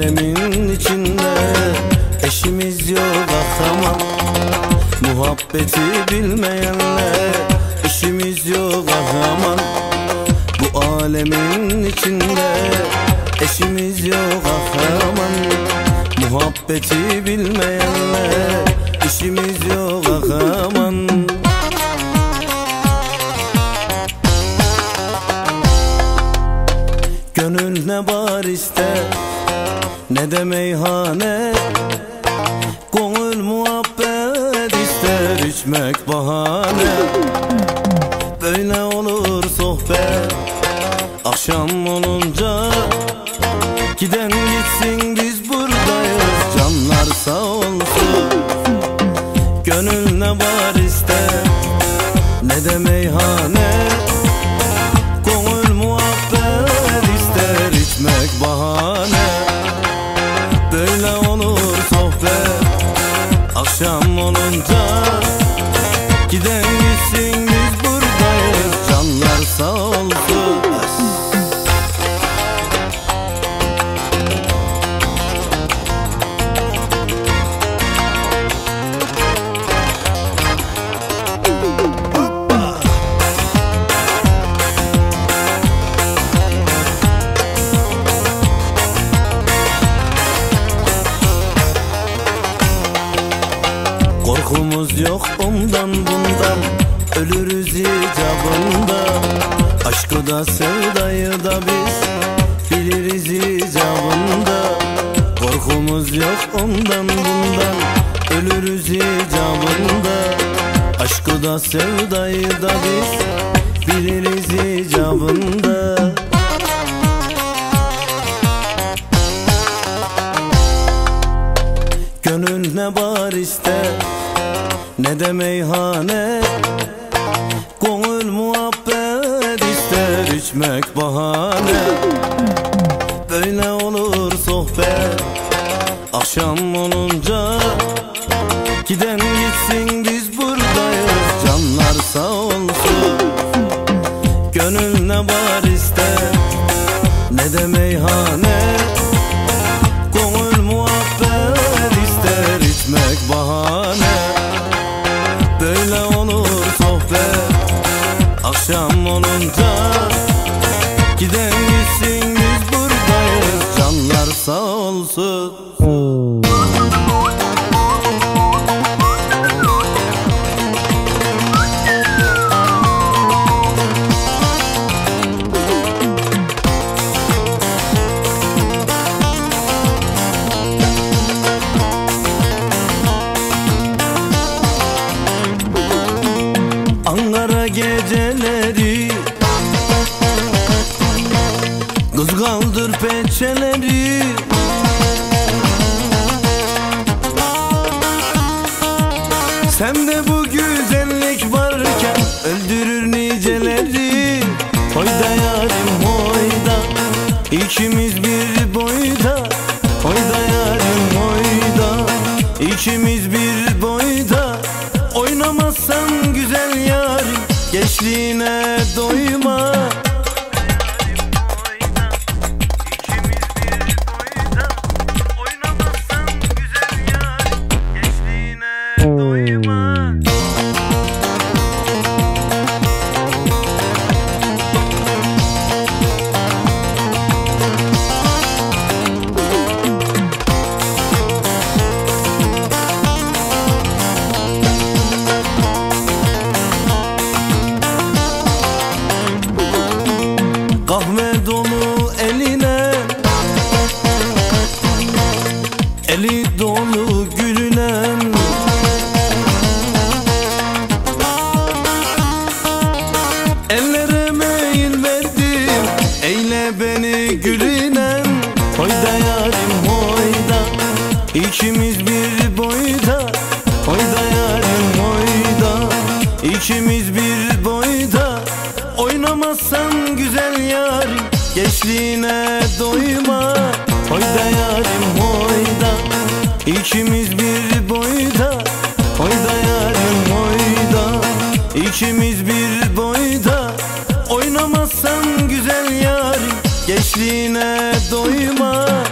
alemin içinde eşimiz yok ah aman. Muhabbeti bilmeyenle işimiz yok ah aman. Bu alemin içinde eşimiz yok ah aman. Muhabbeti bilmeyenle işimiz yok ah aman. Gönül ne bar ister ne de meyhane, gönül muhabbet ister içmek bahane. Böyle olur sohbet akşam olunca, giden gitsin biz buradayız canlar sağ olsun. Gönül ne bar ister ne de meyhane, gönül muhabbet ister içmek bahane. Böyle olur sohbet akşam olunca, giden gitsin biz buradayız canlar sağ olsun. Korkumuz yok ondan bundan, ölürüz icabında. Aşkı da sevdayı da biz biliriz icabında. Korkumuz yok ondan bundan, ölürüz icabında. Aşkı da sevdayı da biz biliriz icabında. Gönül ne bar ister ne de meyhane, gönül muhabbet ister içmek bahane. Böyle olur sohbet akşam olunca, giden gitsin biz buradayız canlar sağ olsun. Gönül ne bar ister ne de meyhane, gönül muhabbet ister içmek bahane. Böyle olur sohbet akşam olunca, giden gitsin biz buradayız canlar sağ olsun. Ankara geceleri, kız kaldır pençeleri. Sende bu güzellik varken öldürür niceleri. Hoyda yarim hoyda, ikimiz bir boyda. Hoyda yarim hoyda, ikimiz bir boyda. Oynamazsan güzel yarim, gençliğine doyma. Kahve dolu eline, eli dolu gülüne. Ellere meyil verdim, eyle beni gülüne. Hoyda yarim hoyda, ikimiz bir boyda. Hoyda yarim hoyda, ikimiz bir boyda. Oynamazsan güzel yarim, gençliğine doyma. Hoyda yarim hoyda, ikimiz bir boyda. Hoyda yarim hoyda, ikimiz bir boyda. Oynamazsan güzel yarim, gençliğine doyma.